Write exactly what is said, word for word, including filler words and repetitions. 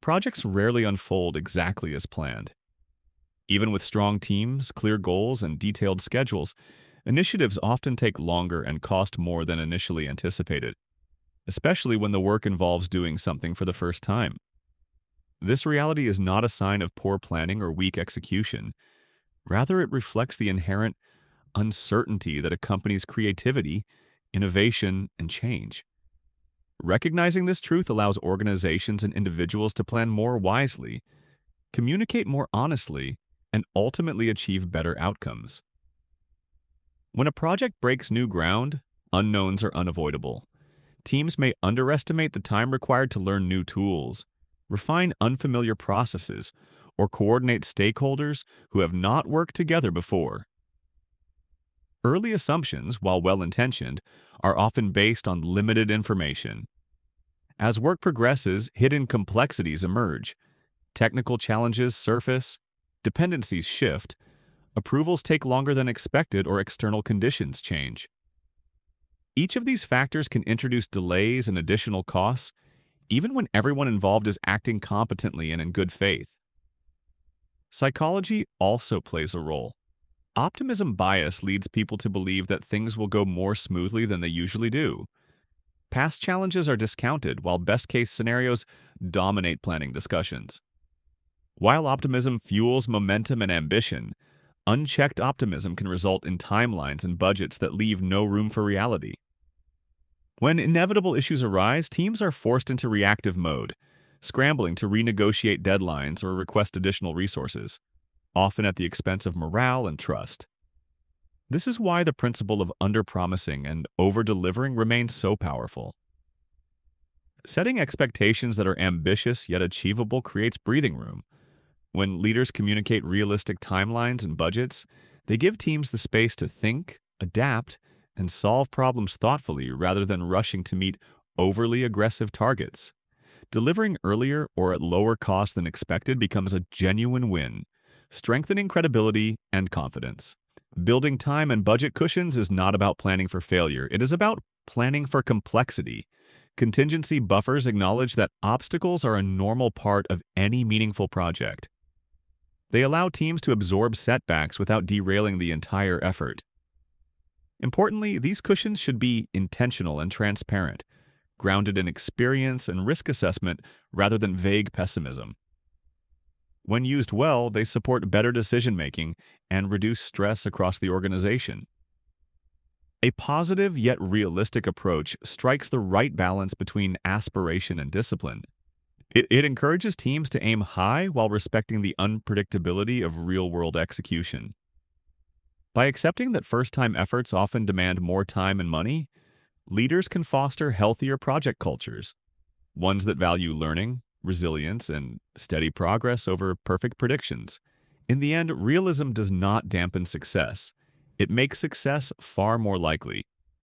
projects rarely unfold exactly as planned. Even with strong teams, clear goals, and detailed schedules, initiatives often take longer and cost more than initially anticipated, especially when the work involves doing something for the first time. This reality is not a sign of poor planning or weak execution. Rather, it reflects the inherent uncertainty that accompanies creativity, innovation, and change. Recognizing this truth allows organizations and individuals to plan more wisely, communicate more honestly, and ultimately achieve better outcomes. When a project breaks new ground, unknowns are unavoidable. Teams may underestimate the time required to learn new tools, refine unfamiliar processes, or coordinate stakeholders who have not worked together before. Early assumptions, while well-intentioned, are often based on limited information. As work progresses, hidden complexities emerge. Technical challenges surface, dependencies shift, approvals take longer than expected, or external conditions change. Each of these factors can introduce delays and additional costs, even when everyone involved is acting competently and in good faith. Psychology also plays a role. Optimism bias leads people to believe that things will go more smoothly than they usually do. Past challenges are discounted, while best-case scenarios dominate planning discussions. While optimism fuels momentum and ambition, unchecked optimism can result in timelines and budgets that leave no room for reality. When inevitable issues arise, teams are forced into reactive mode, scrambling to renegotiate deadlines or request additional resources, often at the expense of morale and trust. This is why the principle of under-promising and over-delivering remains so powerful. Setting expectations that are ambitious yet achievable creates breathing room. When leaders communicate realistic timelines and budgets, they give teams the space to think, adapt, and solve problems thoughtfully rather than rushing to meet overly aggressive targets. Delivering earlier or at lower cost than expected becomes a genuine win, strengthening credibility and confidence. Building time and budget cushions is not about planning for failure. It is about planning for complexity. Contingency buffers acknowledge that obstacles are a normal part of any meaningful project. They allow teams to absorb setbacks without derailing the entire effort. Importantly, these cushions should be intentional and transparent, grounded in experience and risk assessment rather than vague pessimism. When used well, they support better decision-making and reduce stress across the organization. A positive yet realistic approach strikes the right balance between aspiration and discipline. It, it encourages teams to aim high while respecting the unpredictability of real-world execution. By accepting that first-time efforts often demand more time and money, leaders can foster healthier project cultures, ones that value learning, resilience, and steady progress over perfect predictions. In the end, realism does not dampen success. It makes success far more likely.